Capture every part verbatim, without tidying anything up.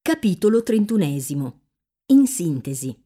Capitolo trentunesimo. In sintesi.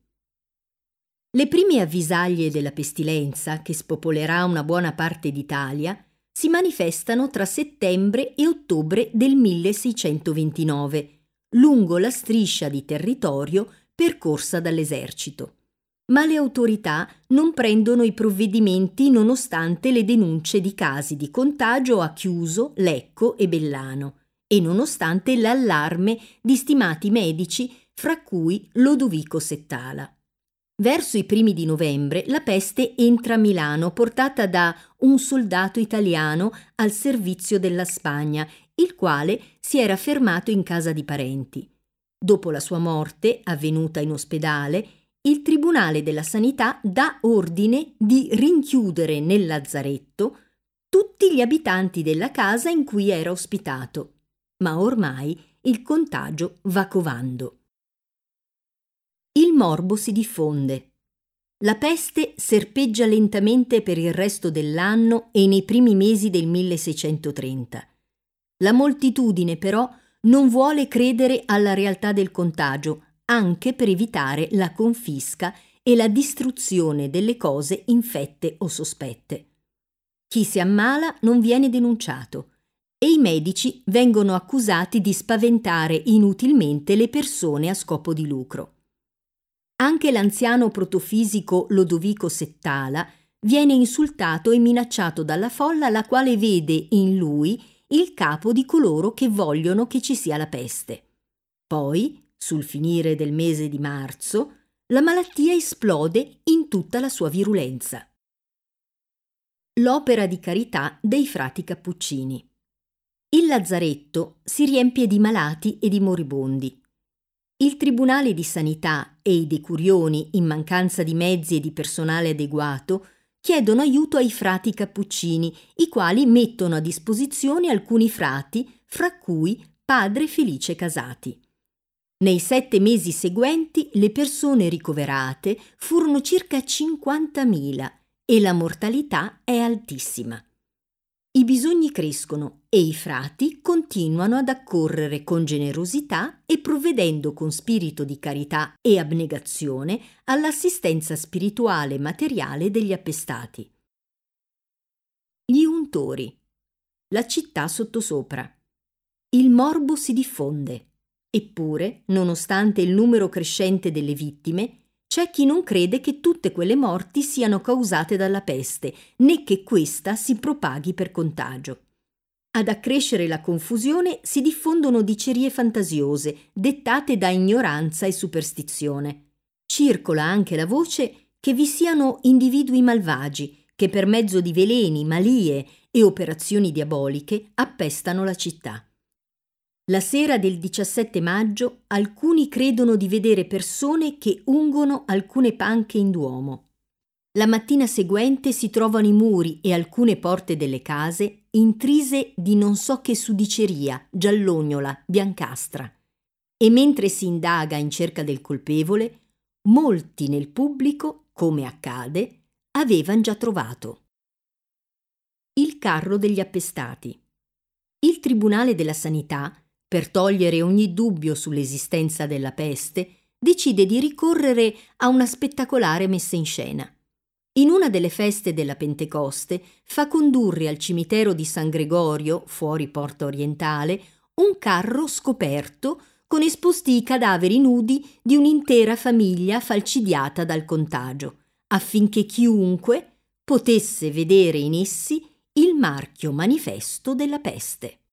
Le prime avvisaglie della pestilenza, che spopolerà una buona parte d'Italia, si manifestano tra settembre e ottobre del milleseicentoventinove, lungo la striscia di territorio percorsa dall'esercito. Ma le autorità non prendono i provvedimenti nonostante le denunce di casi di contagio a Chiuso, Lecco e Bellano, e nonostante l'allarme di stimati medici, fra cui Lodovico Settala. Verso i primi di novembre la peste entra a Milano portata da un soldato italiano al servizio della Spagna, il quale si era fermato in casa di parenti. Dopo la sua morte, avvenuta in ospedale, il Tribunale della Sanità dà ordine di rinchiudere nel lazzaretto tutti gli abitanti della casa in cui era ospitato. Ma ormai il contagio va covando. Il morbo si diffonde. La peste serpeggia lentamente per il resto dell'anno e nei primi mesi del milleseicentotrenta. La moltitudine, però, non vuole credere alla realtà del contagio, anche per evitare la confisca e la distruzione delle cose infette o sospette. Chi si ammala non viene denunciato e i medici vengono accusati di spaventare inutilmente le persone a scopo di lucro. Anche l'anziano protofisico Lodovico Settala viene insultato e minacciato dalla folla, la quale vede in lui il capo di coloro che vogliono che ci sia la peste. Poi, sul finire del mese di marzo, la malattia esplode in tutta la sua virulenza. L'opera di carità dei frati cappuccini. Il lazzaretto si riempie di malati e di moribondi. Il Tribunale di Sanità e i decurioni, in mancanza di mezzi e di personale adeguato, chiedono aiuto ai frati cappuccini, i quali mettono a disposizione alcuni frati, fra cui padre Felice Casati. Nei sette mesi seguenti le persone ricoverate furono circa cinquantamila e la mortalità è altissima. I bisogni crescono e i frati continuano ad accorrere con generosità e provvedendo con spirito di carità e abnegazione all'assistenza spirituale e materiale degli appestati. Gli untori. La città sottosopra. Il morbo si diffonde. Eppure, nonostante il numero crescente delle vittime, c'è chi non crede che tutte quelle morti siano causate dalla peste, né che questa si propaghi per contagio. Ad accrescere la confusione si diffondono dicerie fantasiose, dettate da ignoranza e superstizione. Circola anche la voce che vi siano individui malvagi che per mezzo di veleni, malie e operazioni diaboliche appestano la città. La sera del diciassette maggio alcuni credono di vedere persone che ungono alcune panche in Duomo. La mattina seguente si trovano i muri e alcune porte delle case intrise di non so che sudiceria, giallognola, biancastra. E mentre si indaga in cerca del colpevole, molti nel pubblico, come accade, avevan già trovato. Il carro degli appestati. Il Tribunale della Sanità, per togliere ogni dubbio sull'esistenza della peste, decide di ricorrere a una spettacolare messa in scena. In una delle feste della Pentecoste fa condurre al cimitero di San Gregorio, fuori Porta Orientale, un carro scoperto con esposti i cadaveri nudi di un'intera famiglia falcidiata dal contagio, affinché chiunque potesse vedere in essi il marchio manifesto della peste.